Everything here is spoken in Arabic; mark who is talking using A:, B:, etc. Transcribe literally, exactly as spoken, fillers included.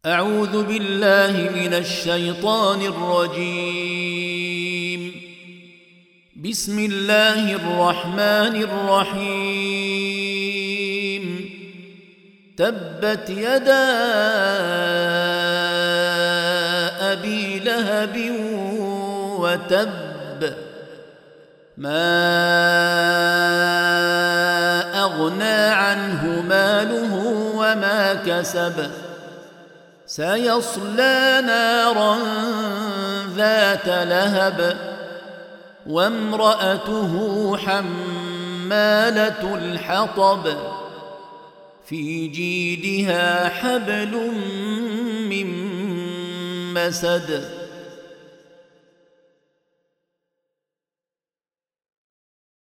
A: أعوذ بالله من الشيطان الرجيم. بسم الله الرحمن الرحيم. تبت يدا أبي لهب وتب، ما أغنى عنه ماله وما كسب، سيصلى نارا ذات لهب، وامرأته حمالة الحطب، في جيدها حبل من مسد.